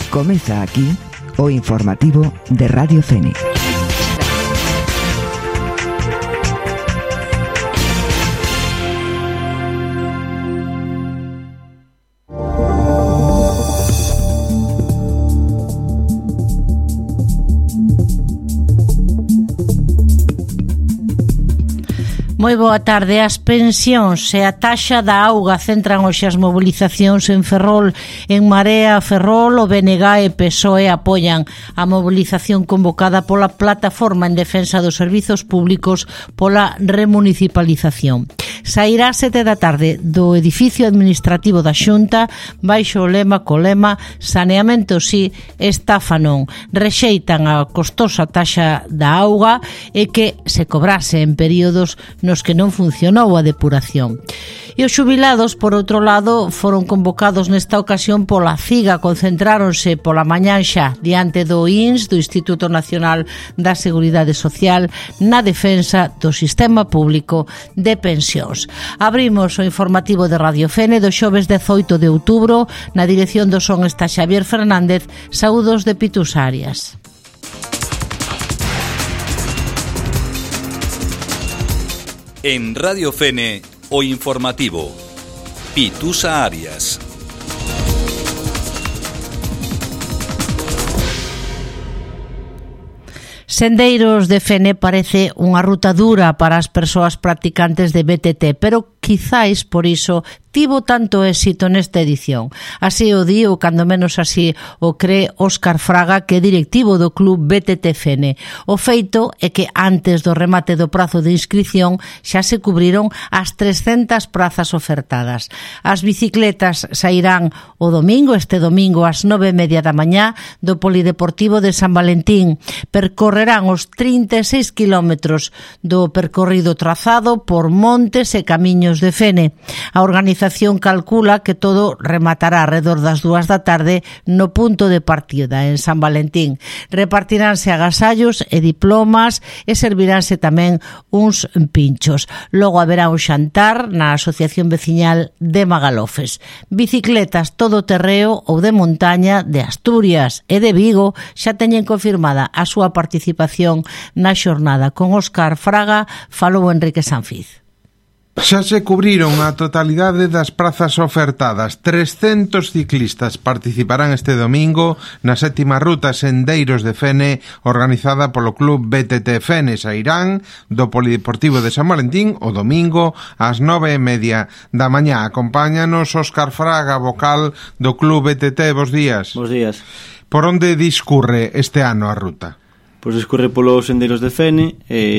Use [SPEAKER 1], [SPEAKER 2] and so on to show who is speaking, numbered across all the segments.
[SPEAKER 1] Comeza aquí o informativo de Radio Fene.
[SPEAKER 2] Moi boa tarde. As pensións e a taxa da auga centran hoxe as mobilizacións en Ferrol. En Marea, Ferrol, o BNG e PSOE apoian a mobilización convocada pola Plataforma en Defensa dos Servizos Públicos pola remunicipalización. Sairá a 7 da tarde do edificio administrativo da Xunta baixo o lema saneamento si, estafa non. Rexeitan a costosa taxa da auga e que se cobrase en períodos nos que non funcionou a depuración. E os xubilados, por outro lado, foron convocados nesta ocasión pola CIGA, concentráronse pola mañán xa diante do INS, do Instituto Nacional da Seguridade Social, na defensa do sistema público de pensións. Abrimos o informativo de Radio Fene do xoves 18 de outubro. Na dirección do son está Xavier Fernández. Saúdos de Pitus Arias.
[SPEAKER 3] En Radio Fene, o informativo. Pitusa Arias.
[SPEAKER 2] Sendeiros de Fene parece unha ruta dura para as persoas practicantes de BTT, pero quizáis por iso tivo tanto éxito nesta edición. Así o di, ou cando menos así o cree Óscar Fraga, que é directivo do club BTT Fene. O feito é que antes do remate do prazo de inscripción xa se cubriron as 300 prazas ofertadas. As bicicletas sairán o domingo, este domingo ás 9:30 da mañá do Polideportivo de San Valentín. Percorrerán os 36 kilómetros do percorrido trazado por montes e camiños de Fene. A organización calcula que todo rematará alrededor das 2 da tarde no punto de partida en San Valentín. Repartiránse agasallos e diplomas e serviránse tamén uns pinchos. Logo haberá un xantar na Asociación Veciñal de Magalofes. Bicicletas todoterreo ou de montaña de Asturias e de Vigo xa teñen confirmada a súa participación na xornada. Con Óscar Fraga falou Enrique Sanfiz.
[SPEAKER 4] Xa se cubriron a totalidade das prazas ofertadas. 300 ciclistas participarán este domingo na 7ª ruta Sendeiros de Fene, organizada polo club BTT Fene. Sairán do Polideportivo de San Valentín o domingo ás 9:30 da mañá. Acompáñanos Óscar Fraga, vocal do club BTT. Bos días.
[SPEAKER 5] Bos días.
[SPEAKER 4] Por onde discurre este ano a ruta?
[SPEAKER 5] Pois discorre polos Sendeiros de Fene,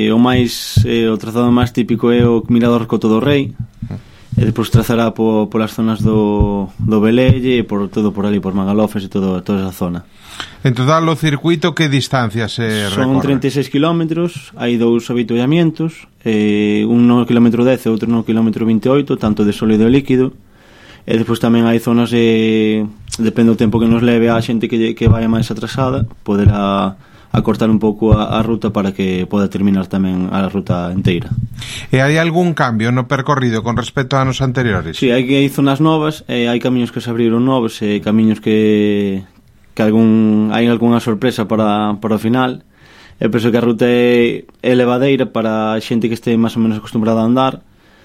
[SPEAKER 5] o trazado máis típico é o Mirador Coto do Rei, e depois trazará polas zonas do Velelle e por todo por ali, por Magalofes e toda esa zona.
[SPEAKER 4] En total o circuito que distancia se recorre?
[SPEAKER 5] Son 36 kilómetros, hai dous avituallamientos, un no kilómetro 10 e outro no kilómetro 28, tanto de sólido e líquido, e depois tamén hai zonas, depende do tempo que nos leve a xente que vai máis atrasada, poderá acortar un pouco a ruta para que poda terminar tamén a ruta inteira.
[SPEAKER 4] E hai algún cambio no percorrido con respecto a anos anteriores?
[SPEAKER 5] Si, hai zonas novas, hai camiños que se abriron novos e camiños que hai algunha sorpresa para o final. Eu penso que a ruta é levadeira para a xente que este máis ou menos acostumbrada a andar.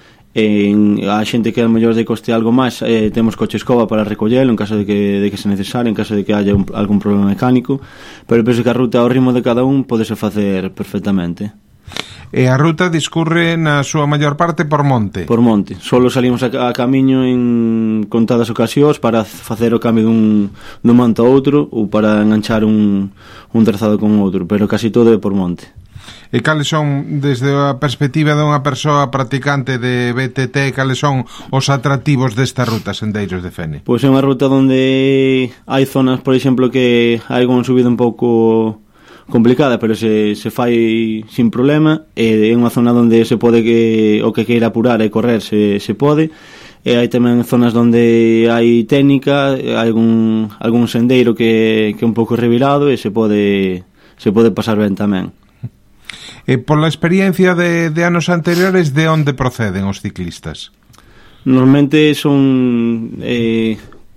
[SPEAKER 5] A xente que a mellor de coste algo máis, temos coche escoba para recollelo en caso de que se necesario, en caso de que haya algún problema mecánico, pero penso que a ruta ao ritmo de cada un podese facer perfectamente.
[SPEAKER 4] E a ruta discurre na súa maior parte por monte?
[SPEAKER 5] Por monte, solo salimos a camiño en contadas ocasións para facer o cambio dun monte a outro ou para enganchar un trazado con outro, pero casi todo é por monte.
[SPEAKER 4] E cales son, desde a perspectiva dunha persoa practicante de BTT, cales son os atractivos desta ruta Sendeiros de Fene?
[SPEAKER 5] Pois é unha ruta onde hai zonas, por exemplo, que hai unha subida un pouco complicada, pero se fai sin problema, e é unha zona onde se pode o que queira apurar e correr se pode, e hai tamén zonas onde hai técnica, hai algún sendeiro que é un pouco revirado e se pode pasar ben tamén.
[SPEAKER 4] E pola experiencia de anos anteriores, de onde proceden os ciclistas?
[SPEAKER 5] Normalmente son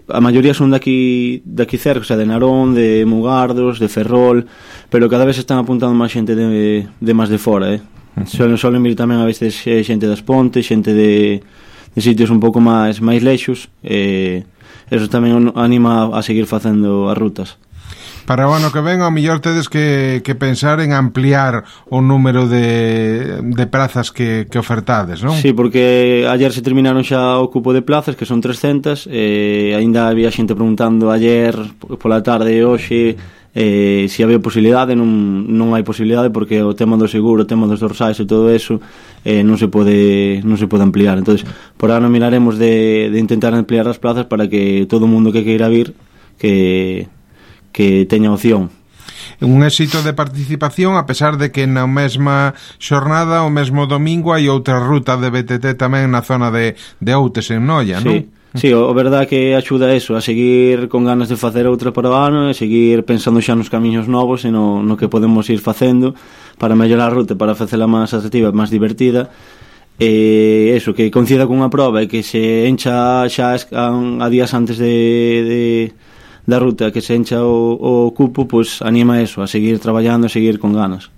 [SPEAKER 5] a maioría son daqui cerca, o sea, de Narón, de Mugardos, de Ferrol, pero cada vez están apuntando máis xente de máis de fora, Solen vir tamén a veces xente das Pontes, xente de sitios un pouco máis lexos, eso tamén anima a seguir facendo as rutas.
[SPEAKER 4] Para o ano que ven, ao mellor tedes que pensar en ampliar o número de prazas que ofertades, non?
[SPEAKER 5] Sí, porque ayer se terminaron xa o cupo de plazas, que son 300, ainda había xente preguntando ayer pola tarde e hoxe se había posibilidade. Non hai posibilidade porque o tema do seguro, o tema dos dorsais e todo eso non se pode ampliar. Entonces, por ano miraremos de intentar ampliar as plazas para que todo o mundo que queira vir que teña opción.
[SPEAKER 4] Un éxito de participación, a pesar de que na mesma xornada, o mesmo domingo, hai outra ruta de BTT tamén na zona de Outes, en Noia, non?
[SPEAKER 5] Sí, o verdad que axuda eso, a seguir con ganas de facer outra para o ano, e seguir pensando xa nos camiños novos e no que podemos ir facendo para mellorar a ruta, para facela máis atractiva, máis divertida. Eso, que coincida cunha proba e que se encha xa a días antes da ruta, que se encha o cupo, pues anima eso, a seguir traballando, a seguir con ganas.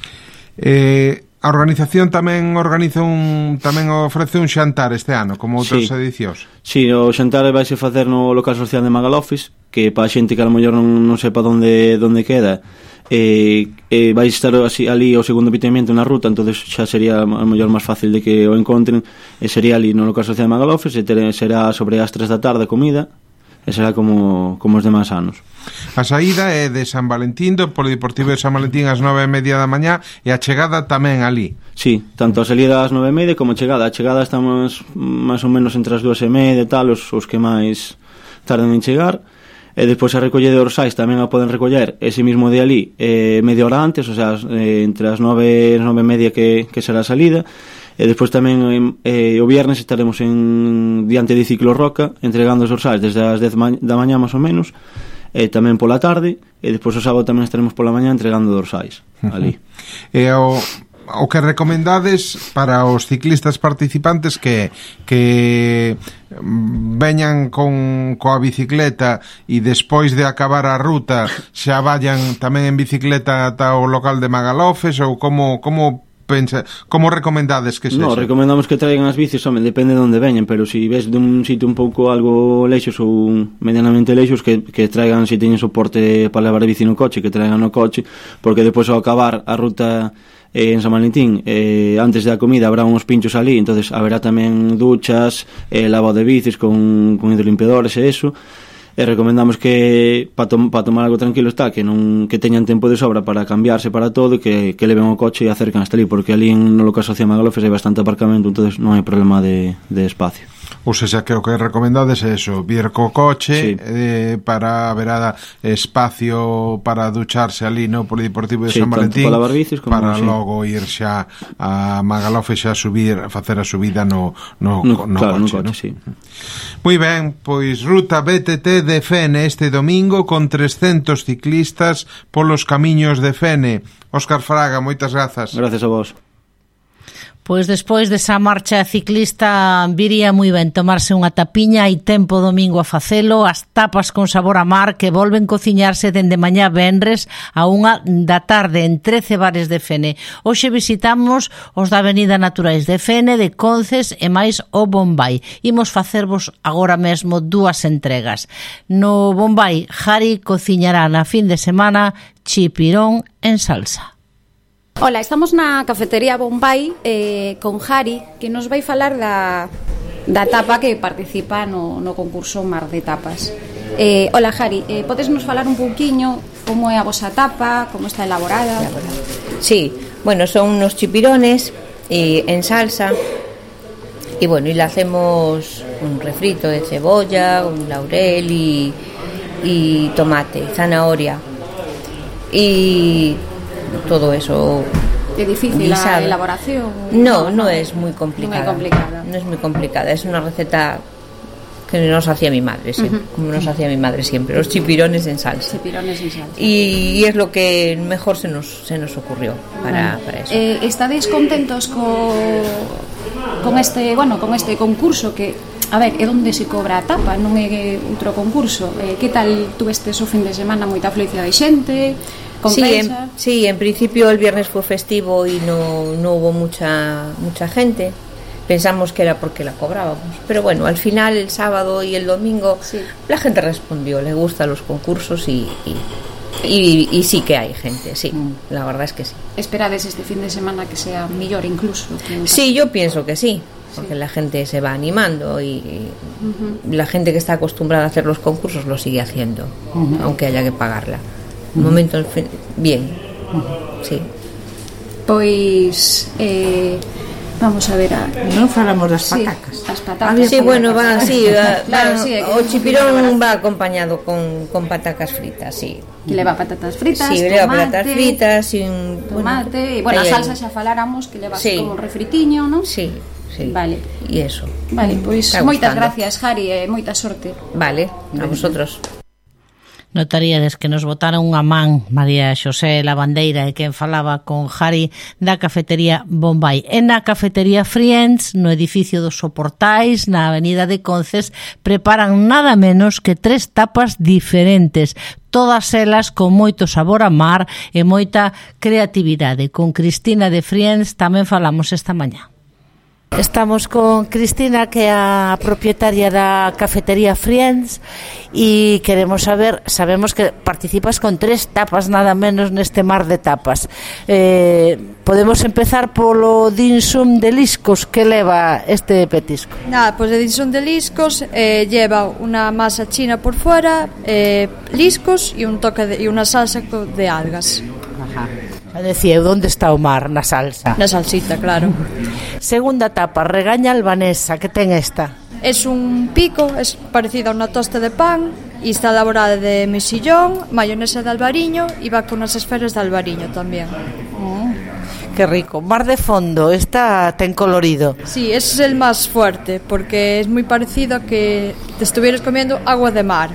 [SPEAKER 4] A organización tamén ofrece un xantar este ano, como outras edicións.
[SPEAKER 5] Sí, o xantar vaise facer no local social de Magalofis, que para a xente que a lo mellor non sepa onde queda, vai estar así, ali o segundo piteamento na ruta, entonces xa sería a mellor máis fácil de que o encontren, e sería ali no local social de Magalofis, e será sobre as 3 da tarde a comida, e será como os demais anos.
[SPEAKER 4] A saída é de San Valentín, do Polideportivo de San Valentín ás 9:30 da mañá, e a chegada tamén ali.
[SPEAKER 5] Sí, tanto a salida ás 9:30 como a chegada. A chegada estamos máis ou menos entre as 2:30 e tal, os que máis tardan en chegar. E despois a recolle de orsais tamén a poden recoller ese mismo de ali, media hora antes, o sea, entre as 9 e 9:30 que será a salida. E despois tamén o viernes estaremos diante de Ciclo Roca entregando os orsais desde as 10 da mañá máis ou menos, e tamén pola tarde, e despois o sábado tamén estaremos pola mañá entregando orsais ali.
[SPEAKER 4] E o que recomendades para os ciclistas participantes que veñan coa bicicleta e despois de acabar a ruta xa vayan tamén en bicicleta ata o local de Magalofes, ou como recomendades que sexa?
[SPEAKER 5] No, recomendamos que traigan as bicis, depende de onde veñen, pero se ves de un sitio un pouco algo leixos ou medianamente leixos, que traigan, se teñen soporte para levar a bici no coche, que traigan no coche, porque depois ao acabar a ruta en San Valentín, antes da comida habrá uns pinchos ali, entonces haberá tamén duchas, lavado de bicis con hidrolimpiadores e eso. E recomendamos que para tomar algo tranquilo está, que teñan tempo de sobra para cambiarse para todo, que leven o coche e acercan hasta ali, porque ali no local social Magalofes hai bastante aparcamento, entonces non hai problema de espacio.
[SPEAKER 4] Ou seja, que o que recomendades é eso, vir co coche, para haber espacio para ducharse ali no Polideportivo de San Valentín,
[SPEAKER 5] para lavar bicis,
[SPEAKER 4] para logo ir xa a Magalofes xa facer a subida no coche,
[SPEAKER 5] ¿no? Sí.
[SPEAKER 4] Moi ben, pois ruta BTT de Fene este domingo con 300 ciclistas polos camiños de Fene. Óscar Fraga, moitas grazas.
[SPEAKER 5] Gracias a vos.
[SPEAKER 2] Pois despois desa marcha ciclista viría moi ben tomarse unha tapiña, e tempo domingo a facelo, as tapas con sabor a mar que volven cociñarse dende mañá venres a 1 da tarde en 13 bares de Fene. Hoxe visitamos os da Avenida Naturais de Fene, de Conces e máis o Bombay. Imos facervos agora mesmo 2 entregas. No Bombay, Jari cociñará na fin de semana chipirón en salsa.
[SPEAKER 6] Hola, estamos na cafetería Bombay con Jari, que nos vai falar da tapa que participa no concurso Mar de Tapas. Hola Jari, podes nos falar un pouquiño como é a vosa tapa, como está elaborada?
[SPEAKER 7] Sí, bueno, son unos chipirones en salsa, y bueno, y le hacemos un refrito de cebolla, un laurel y tomate, zanahoria y todo eso.
[SPEAKER 6] ¿Es difícil
[SPEAKER 7] guisado.
[SPEAKER 6] La elaboración?
[SPEAKER 7] No es muy complicada.
[SPEAKER 6] No
[SPEAKER 7] es muy complicada. Es una receta que nos hacía mi madre, sí, como nos hacía mi madre siempre, los chipirones en salsa. Y es lo que mejor se nos ocurrió para eso.
[SPEAKER 6] ¿Estáis contentos con este concurso que A ver, é onde se cobra a tapa, non é outro concurso. Que tal tuvestes o fin de semana? Moita afluencia de xente? Compensa?
[SPEAKER 7] Sí, en principio el viernes fue festivo y no hubo mucha gente. Pensamos que era porque la cobrábamos, pero bueno, al final el sábado y el domingo la gente respondió, le gustan los concursos y sí que hay gente, sí, la verdad es que sí.
[SPEAKER 6] ¿Esperades este fin de semana que sea mellor incluso?
[SPEAKER 7] Sí, yo pienso que sí, porque la gente se va animando y la gente que está acostumbrada a hacer los concursos lo sigue haciendo, aunque haya que pagarla. Un momento, bien, sí.
[SPEAKER 6] Pois... vamos a ver
[SPEAKER 2] non falamos das patacas.
[SPEAKER 6] As patacas.
[SPEAKER 7] Sí, bueno, va, sí,
[SPEAKER 6] claro, sí,
[SPEAKER 7] o chipirón va acompañado con patacas fritas, sí.
[SPEAKER 6] Que leva patatas fritas,
[SPEAKER 7] sí, leva patatas fritas y un
[SPEAKER 6] tomate, bueno, a salsa xa faláramos que leva como un refritiño, non?
[SPEAKER 7] Sí.
[SPEAKER 6] Vale.
[SPEAKER 7] Y eso.
[SPEAKER 6] Vale, pois moitas gracias, Jari, e moita sorte.
[SPEAKER 7] Vale, a vosotros.
[SPEAKER 2] Notaríades que nos botaron unha man María Xosé Lavandeira e quen falaba con Jari da cafetería Bombay. E na cafetería Friends, no edificio dos Soportais, na avenida de Conces, preparan nada menos que 3 tapas diferentes, todas elas con moito sabor a mar e moita creatividade. Con Cristina de Friends tamén falamos esta mañá. Estamos con Cristina, que é a propietaria da cafetería Friends, e queremos saber, sabemos que participas con 3 tapas nada menos neste mar de tapas. Podemos empezar polo dim sum de liscos que leva este petisco.
[SPEAKER 8] Nada, pues el dim sum de liscos lleva una masa china por fuera, liscos y un toque y una salsa de algas.
[SPEAKER 2] Ajá. Decía, ¿dónde está o mar? Na salsa.
[SPEAKER 8] Na salsita, claro.
[SPEAKER 2] Segunda tapa, regaña albanesa. Que ten esta?
[SPEAKER 8] Es un pico, es parecida a una tosta de pan y está elaborada de mexillón, mayonesa de albariño y va con unas esferas de albariño también.
[SPEAKER 2] Qué rico. Mar de fondo, esta ten colorido.
[SPEAKER 8] Sí, ese es el más fuerte porque es muy parecido a que te estuvieras comiendo agua de mar.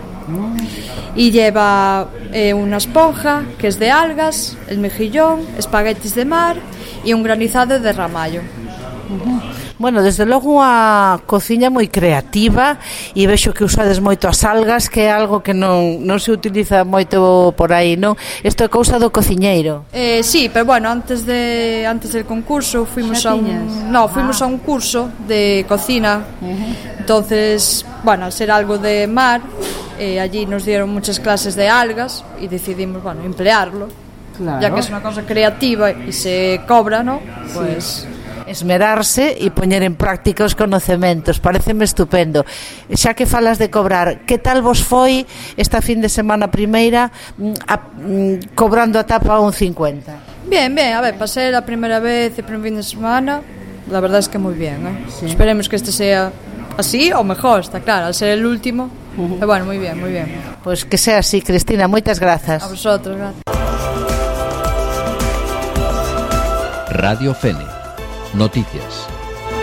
[SPEAKER 8] Y lleva una esponja que es de algas, el mejillón, espaguetis de mar y un granizado de ramallo.
[SPEAKER 2] Bueno, desde logo unha cociña moi creativa e vexo que usades moito as algas, que é algo que non se utiliza moito por aí, non? Isto é cousa do cociñeiro.
[SPEAKER 8] Sí, pero bueno, antes del concurso fuimos a un curso de cocina. Entonces, bueno, al ser algo de mar, allí nos dieron muchas clases de algas y decidimos, bueno, emplearlo. Claro. Ya que es una cosa creativa y se cobra, ¿no? Pues
[SPEAKER 2] esmerarse e poñer en práctica os conocementos. Paréceme estupendo. Xa que falas de cobrar, que tal vos foi esta fin de semana primeira cobrando a tapa a 1,50?
[SPEAKER 8] Bien, a ver, pasé la primera vez el primer fin de semana, la verdad es que muy bien, ¿eh? Sí. Esperemos que este sea así o mejor, está claro, al ser el último. Pero bueno, muy bien.
[SPEAKER 2] Pues que sea así, Cristina, moitas grazas.
[SPEAKER 8] A vosotros, gracias.
[SPEAKER 3] Radio Fene. Noticias.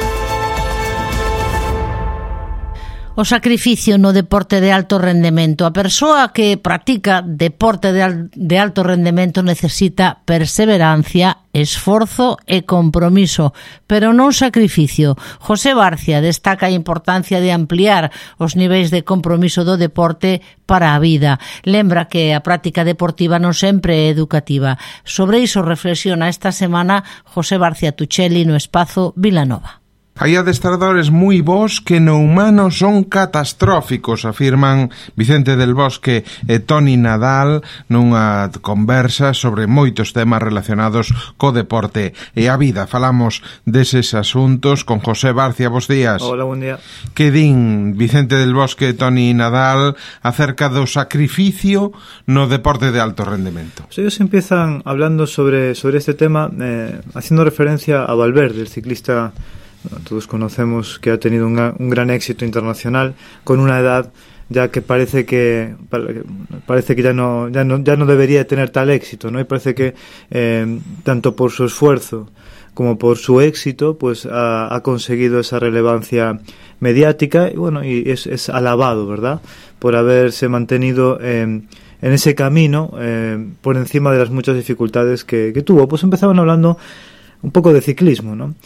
[SPEAKER 2] O sacrificio no deporte de alto rendemento. A persoa que practica deporte de alto rendemento necesita perseverancia, esforzo e compromiso, pero non sacrificio. José Barcia destaca a importancia de ampliar os niveis de compromiso do deporte para a vida. Lembra que a práctica deportiva non sempre é educativa. Sobre iso reflexiona esta semana José Barcia Tuchelli no espazo Vilanova.
[SPEAKER 4] Hai adestradores moi bons que no humano son catastróficos, afirman Vicente del Bosque e Toni Nadal nunha conversa sobre moitos temas relacionados co deporte e a vida. Falamos deses asuntos con José Barcia. Bos días.
[SPEAKER 5] Hola, buen día.
[SPEAKER 4] Que din Vicente del Bosque e Toni Nadal acerca do sacrificio no deporte de alto rendemento?
[SPEAKER 5] Pues ellos empiezan hablando sobre este tema haciendo referencia a Valverde, el ciclista. Bueno, todos conocemos que ha tenido un gran éxito internacional con una edad ya que parece que ya no debería tener tal éxito, ¿no? Y parece que tanto por su esfuerzo como por su éxito pues ha conseguido esa relevancia mediática y bueno, y es alabado, ¿verdad? Por haberse mantenido en ese camino por encima de las muchas dificultades que tuvo. Pues empezaban hablando un poco de ciclismo, ¿no?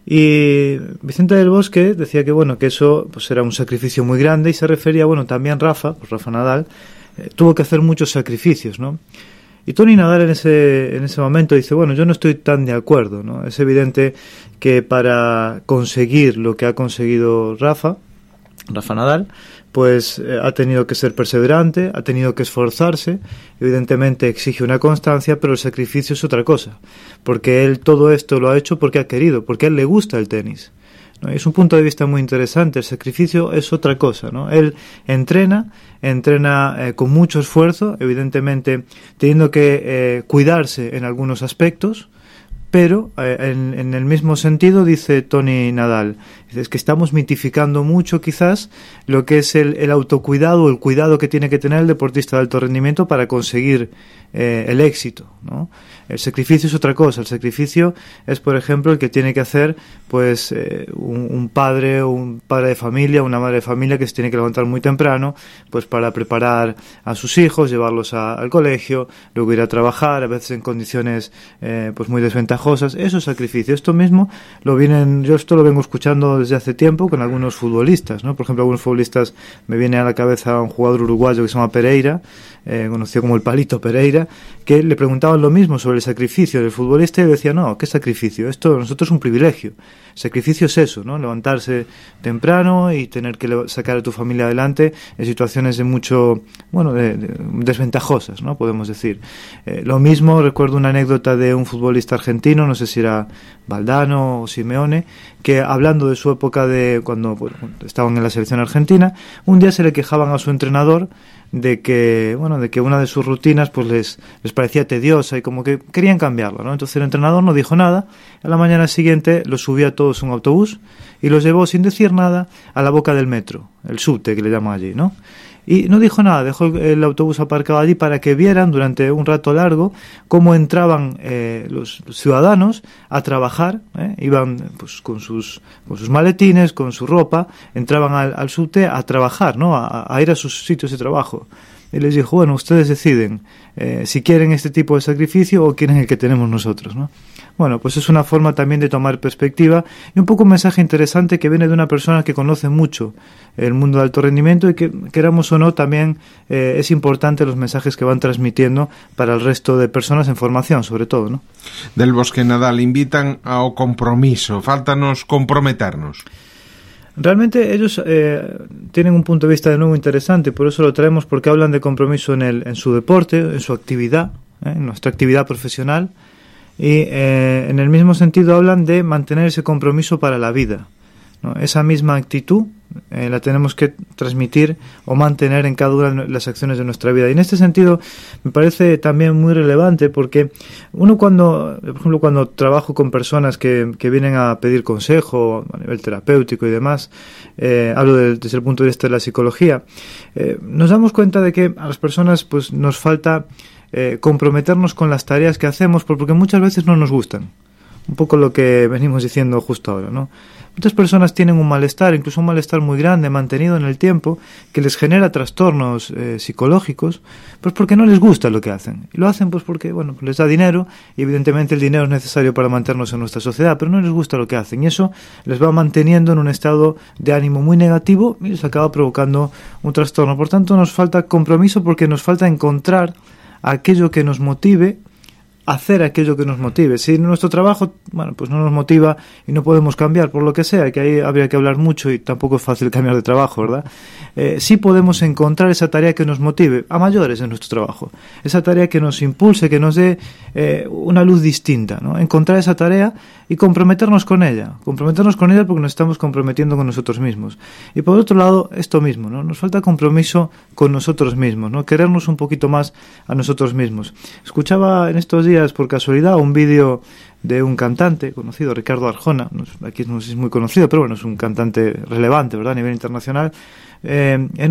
[SPEAKER 9] Y Vicente del Bosque decía que bueno, que eso pues era un sacrificio muy grande, y se refería, bueno, también Rafa Nadal, tuvo que hacer muchos sacrificios, ¿no? Y Toni Nadal en ese momento dice, bueno, yo no estoy tan de acuerdo, ¿no? Es evidente que para conseguir lo que ha conseguido Rafa Nadal, pues ha tenido que ser perseverante, ha tenido que esforzarse, evidentemente exige una constancia, pero el sacrificio es otra cosa, porque él todo esto lo ha hecho porque ha querido, porque a él le gusta el tenis, ¿no? Es un punto de vista muy interesante. El sacrificio es otra cosa, ¿no? Él entrena con mucho esfuerzo, evidentemente teniendo que cuidarse en algunos aspectos, pero en el mismo sentido, dice Toni Nadal, es que estamos mitificando mucho quizás lo que es el autocuidado o el cuidado que tiene que tener el deportista de alto rendimiento para conseguir el éxito, ¿no? El sacrificio es otra cosa. El sacrificio es, por ejemplo, el que tiene que hacer pues un padre de familia, una madre de familia, que se tiene que levantar muy temprano pues para preparar a sus hijos, llevarlos al colegio, luego ir a trabajar, a veces en condiciones pues muy desventajosas. Eso es sacrificio. Esto mismo yo esto lo vengo escuchando desde hace tiempo con algunos futbolistas, ¿no? Por ejemplo, algunos futbolistas, me viene a la cabeza un jugador uruguayo que se llama Pereira, conocido como el Palito Pereira, que le preguntaban lo mismo sobre el sacrificio del futbolista, y decía, no, ¿qué sacrificio? Esto para nosotros es un privilegio. Sacrificio es eso, ¿no? Levantarse temprano y tener que sacar a tu familia adelante en situaciones de mucho, bueno, desventajosas, ¿no? Podemos decir. Lo mismo, recuerdo una anécdota de un futbolista argentino, no sé si era Valdano o Simeone, que hablando de su época de cuando estaban en la selección argentina, un día se le quejaban a su entrenador de que una de sus rutinas pues les parecía tediosa y como que querían cambiarla, ¿no? Entonces el entrenador no dijo nada. A la mañana siguiente los subía a todos a un autobús y los llevó sin decir nada a la boca del metro, el subte que le llaman allí, ¿no? Y no dijo nada, dejó el autobús aparcado allí para que vieran durante un rato largo cómo entraban los ciudadanos a trabajar, iban pues con sus maletines, con su ropa, entraban al subte a trabajar, ¿no? A ir a sus sitios de trabajo. Y les dijo, bueno, ustedes deciden si quieren este tipo de sacrificio o quieren el que tenemos nosotros, ¿no? Bueno, pues es una forma también de tomar perspectiva y un poco un mensaje interesante que viene de una persona que conoce mucho el mundo del alto rendimiento y que, queramos o no, también es importante los mensajes que van transmitiendo para el resto de personas en formación, sobre todo, ¿no?
[SPEAKER 4] Del Bosque Nadal invitan ao compromiso, fáltanos comprometernos.
[SPEAKER 9] Realmente ellos tienen un punto de vista de nuevo interesante, por eso lo traemos, porque hablan de compromiso en su deporte, en su actividad, en nuestra actividad profesional, y en el mismo sentido hablan de mantener ese compromiso para la vida, ¿no? Esa misma actitud la tenemos que transmitir o mantener en cada una de las acciones de nuestra vida. Y en este sentido me parece también muy relevante, porque uno por ejemplo, cuando trabajo con personas que vienen a pedir consejo a nivel terapéutico y demás, hablo desde el punto de vista de la psicología, nos damos cuenta de que a las personas pues nos falta comprometernos con las tareas que hacemos, porque muchas veces no nos gustan. Un poco lo que venimos diciendo justo ahora, ¿no? Muchas personas tienen un malestar, incluso un malestar muy grande, mantenido en el tiempo, que les genera trastornos psicológicos, pues porque no les gusta lo que hacen. Y lo hacen pues porque, bueno, les da dinero, y evidentemente el dinero es necesario para mantenernos en nuestra sociedad, pero no les gusta lo que hacen. Y eso les va manteniendo en un estado de ánimo muy negativo y les acaba provocando un trastorno. Por tanto, nos falta compromiso, porque nos falta encontrar aquello que nos motive, hacer aquello que nos motive. Si nuestro trabajo, bueno, pues no nos motiva y no podemos cambiar por lo que sea, que ahí habría que hablar mucho y tampoco es fácil cambiar de trabajo, ¿verdad? Sí podemos encontrar esa tarea que nos motive a mayores en nuestro trabajo, esa tarea que nos impulse, que nos dé una luz distinta, ¿no? Encontrar esa tarea y comprometernos con ella porque nos estamos comprometiendo con nosotros mismos. Y por otro lado, esto mismo, ¿no? Nos falta compromiso con nosotros mismos, ¿no? Querernos un poquito más a nosotros mismos. Escuchaba en estos días, por casualidad, un vídeo de un cantante conocido, Ricardo Arjona, aquí no sé si es muy conocido, pero bueno, es un cantante relevante, ¿verdad?, a nivel internacional, en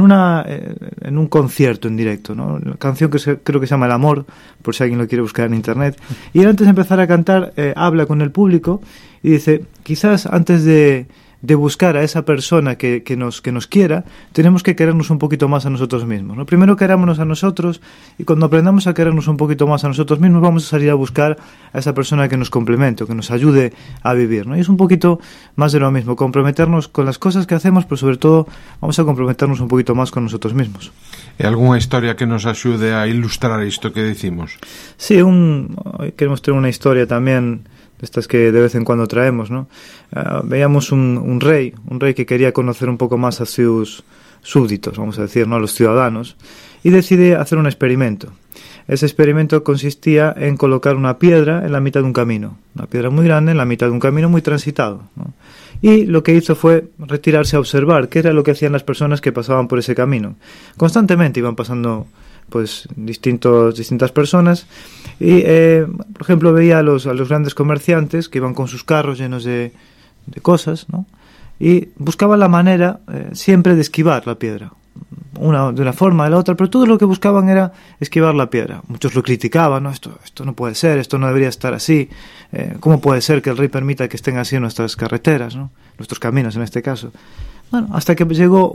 [SPEAKER 9] un concierto en directo, ¿no? La canción creo que se llama El Amor, por si alguien lo quiere buscar en internet, y él, antes de empezar a cantar, habla con el público y dice, quizás antes de de buscar a esa persona que nos quiera, tenemos que querernos un poquito más a nosotros mismos, ¿no? Primero querámonos a nosotros, y cuando aprendamos a querernos un poquito más a nosotros mismos, vamos a salir a buscar a esa persona que nos complemente o que nos ayude a vivir, ¿no? Y es un poquito más de lo mismo, comprometernos con las cosas que hacemos, pero sobre todo vamos a comprometernos un poquito más con nosotros mismos.
[SPEAKER 4] ¿Y alguna historia que nos ayude a ilustrar esto que decimos?
[SPEAKER 9] Sí, queremos tener una historia también de estas que de vez en cuando traemos, ¿no? Veíamos un rey que quería conocer un poco más a sus súbditos, vamos a decir, ¿no? A los ciudadanos, y decide hacer un experimento. Ese experimento consistía en colocar una piedra en la mitad de un camino, una piedra muy grande en la mitad de un camino muy transitado, ¿no? Y lo que hizo fue retirarse a observar qué era lo que hacían las personas que pasaban por ese camino. Constantemente iban pasando pues distintas personas y por ejemplo veía a los grandes comerciantes que iban con sus carros llenos de cosas, ¿no? Y buscaban la manera siempre de esquivar la piedra, de una forma o de la otra, pero todo lo que buscaban era esquivar la piedra. Muchos lo criticaban, ¿no? Esto no puede ser, esto no debería estar así, ¿cómo puede ser que el rey permita que estén así nuestras carreteras, ¿no? Nuestros caminos en este caso? Bueno, hasta que llegó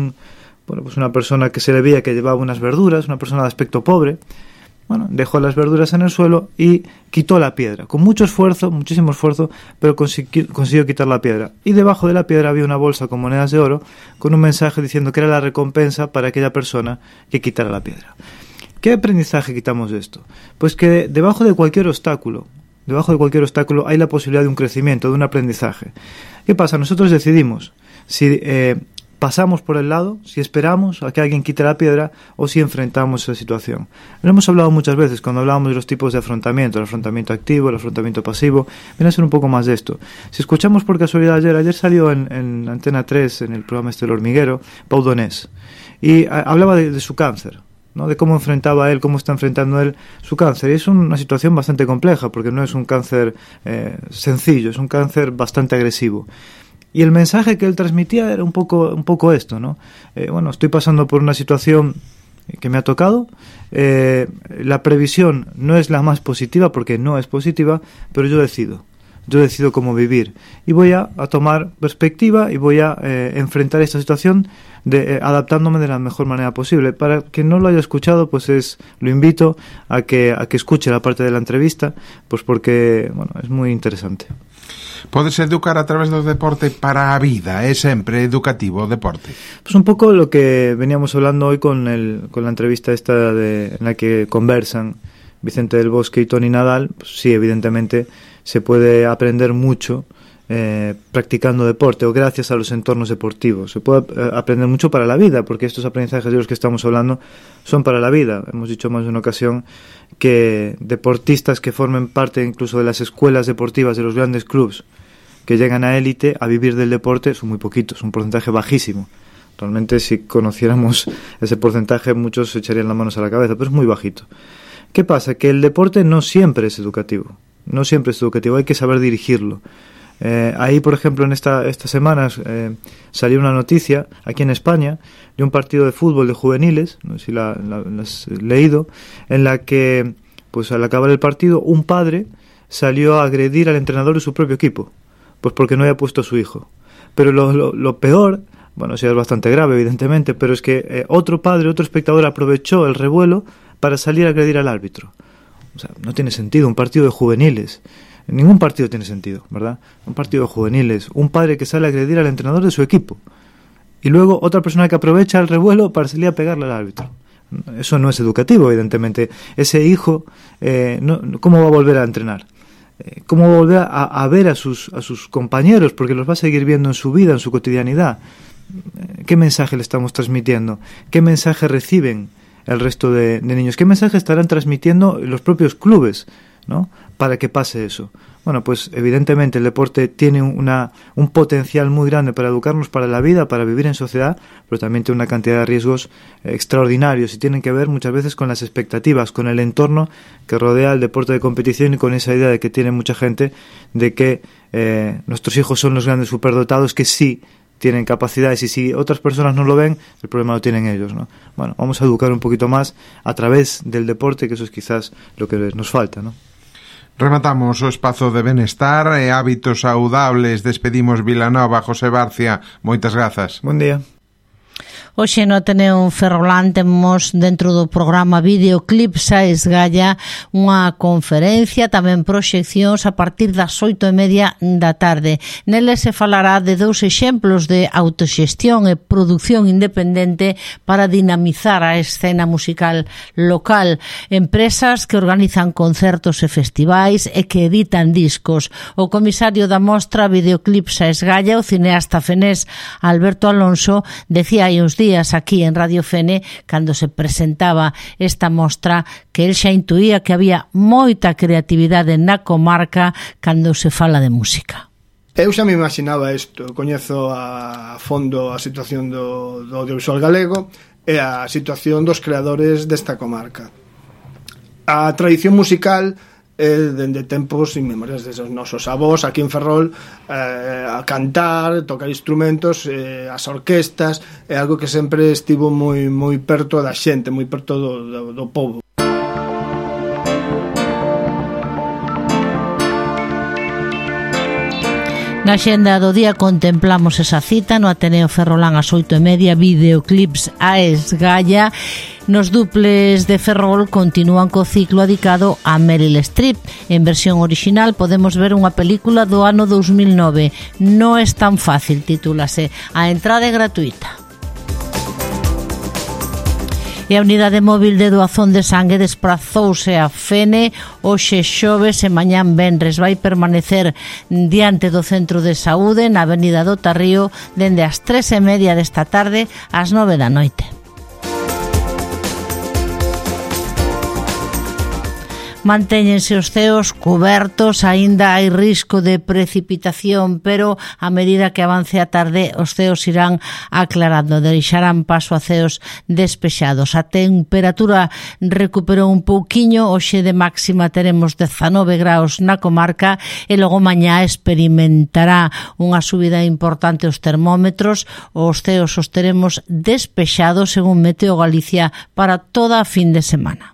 [SPEAKER 9] una persona que se le veía que llevaba unas verduras, una persona de aspecto pobre. Bueno, dejó las verduras en el suelo y quitó la piedra. Con mucho esfuerzo, muchísimo esfuerzo, pero consiguió quitar la piedra. Y debajo de la piedra había una bolsa con monedas de oro, con un mensaje diciendo que era la recompensa para aquella persona que quitara la piedra. ¿Qué aprendizaje quitamos de esto? Pues que debajo de cualquier obstáculo hay la posibilidad de un crecimiento, de un aprendizaje. ¿Qué pasa? Nosotros decidimos si pasamos por el lado, si esperamos a que alguien quite la piedra o si enfrentamos esa situación. Lo hemos hablado muchas veces cuando hablábamos de los tipos de afrontamiento, el afrontamiento activo, el afrontamiento pasivo. Viene a ser un poco más de esto. Si escuchamos por casualidad ayer salió en Antena 3, en el programa El Hormiguero, Pau Donés, y hablaba de su cáncer, ¿no? De cómo enfrentaba él, cómo está enfrentando él su cáncer. Y es una situación bastante compleja porque no es un cáncer sencillo, es un cáncer bastante agresivo. Y el mensaje que él transmitía era un poco esto, ¿no? Estoy pasando por una situación que me ha tocado, la previsión no es la más positiva porque no es positiva, pero yo decido cómo vivir y voy a tomar perspectiva y voy a enfrentar esta situación adaptándome de la mejor manera posible. Para quien no lo haya escuchado, pues lo invito a que escuche la parte de la entrevista, pues porque es muy interesante.
[SPEAKER 4] Podes educar a través do deporte para a vida, é sempre educativo o deporte.
[SPEAKER 9] Pues un poco lo que veníamos hablando hoy con la entrevista esta en la que conversan Vicente del Bosque y Toni Nadal. Pues sí, evidentemente se puede aprender mucho practicando deporte o gracias a los entornos deportivos. Se puede aprender mucho para la vida, porque estos aprendizajes de los que estamos hablando son para la vida. Hemos dicho más de una ocasión que deportistas que formen parte incluso de las escuelas deportivas de los grandes clubes que llegan a élite a vivir del deporte son muy poquitos, un porcentaje bajísimo. Realmente si conociéramos ese porcentaje muchos se echarían las manos a la cabeza, pero es muy bajito. ¿Qué pasa? Que el deporte no siempre es educativo, hay que saber dirigirlo. Ahí, por ejemplo, en estas semanas salió una noticia aquí en España de un partido de fútbol de juveniles, no sé si la has leído, en la que, pues al acabar el partido, un padre salió a agredir al entrenador de su propio equipo, pues porque no había puesto a su hijo. Pero lo peor, sí es bastante grave, evidentemente, pero es que otro espectador aprovechó el revuelo para salir a agredir al árbitro. O sea, no tiene sentido, un partido de juveniles. Ningún partido tiene sentido, ¿verdad? Un partido de juveniles, un padre que sale a agredir al entrenador de su equipo y luego otra persona que aprovecha el revuelo para salir a pegarle al árbitro. Eso no es educativo, evidentemente. Ese hijo, ¿cómo va a volver a entrenar? ¿Cómo va a volver a ver a sus compañeros? Porque los va a seguir viendo en su vida, en su cotidianidad. ¿Qué mensaje le estamos transmitiendo? ¿Qué mensaje reciben el resto de niños? ¿Qué mensaje estarán transmitiendo los propios clubes, ¿no? Para que pase eso. Pues evidentemente el deporte tiene un potencial muy grande para educarnos para la vida, para vivir en sociedad, pero también tiene una cantidad de riesgos extraordinarios y tienen que ver muchas veces con las expectativas, con el entorno que rodea el deporte de competición y con esa idea de que tiene mucha gente de que nuestros hijos son los grandes superdotados que sí tienen capacidades y si otras personas no lo ven, el problema lo tienen ellos, ¿no? Vamos a educar un poquito más a través del deporte, que eso es quizás lo que nos falta, ¿no?
[SPEAKER 4] Rematamos o espazo de benestar e hábitos saudables. Despedimos Vilanova. José Barcia, moitas grazas.
[SPEAKER 9] Buen día.
[SPEAKER 2] Hoxe no Ateneo Ferrolán temos dentro do programa Videoclips a Esgalla unha conferencia, tamén proxeccións a partir das 8:30 da tarde. Nele se falará de 2 exemplos de autoxestión e produción independente para dinamizar a escena musical local. Empresas que organizan concertos e festivais e que editan discos. O comisario da mostra Videoclips a Esgalla, o cineasta fenés Alberto Alonso, decía hai uns días aquí en Radio Fene, cando se presentaba esta mostra, que el xa intuía que había moita creatividade na comarca cando se fala de música.
[SPEAKER 10] Eu xa me imaginaba isto, coñezo a fondo a situación do audiovisual galego e a situación dos creadores desta comarca. A tradición musical dende tempos inmemoriais, desde os nosos avós aquí en Ferrol, a cantar, tocar instrumentos, as orquestas, é algo que sempre estivo moi perto da xente, moi perto do povo.
[SPEAKER 2] Na xenda do día contemplamos esa cita no Ateneo Ferrolán ás 8:30, Videoclips a Esgalla. Nos duples de Ferrol continúan co ciclo dedicado a Meryl Streep. En versión original podemos ver unha película do ano 2009. No es tan fácil, titúlase. A entrada é gratuita. E a unidade móvil de doazón de sangue desprazouse a Fene hoxe xoves e mañán venres. Vai permanecer diante do Centro de Saúde na Avenida do Tarrío dende as 3:30 desta tarde ás 9 da noite. Mantéñense os ceos cubertos, aínda hai risco de precipitación, pero a medida que avance a tarde os ceos irán aclarando, deixarán paso a ceos despexados. A temperatura recuperou un pouquiño, hoxe de máxima teremos 19 graus na comarca e logo mañá experimentará unha subida importante os termómetros. Os ceos os teremos despexados según Meteo Galicia para toda a fin de semana.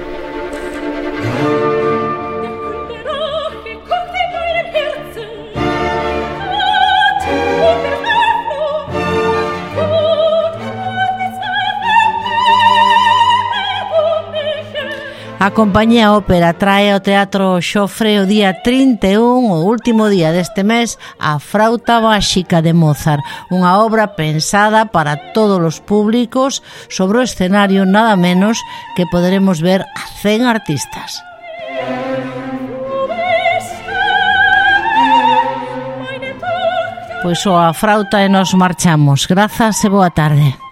[SPEAKER 2] A compañía Ópera trae ao Teatro Xofre o día 31, o último día deste mes, a Frauta Máxica de Mozart, unha obra pensada para todos os públicos. Sobre o escenario nada menos que poderemos ver a 100 artistas. Pois a frauta e nos marchamos. Grazas e boa tarde.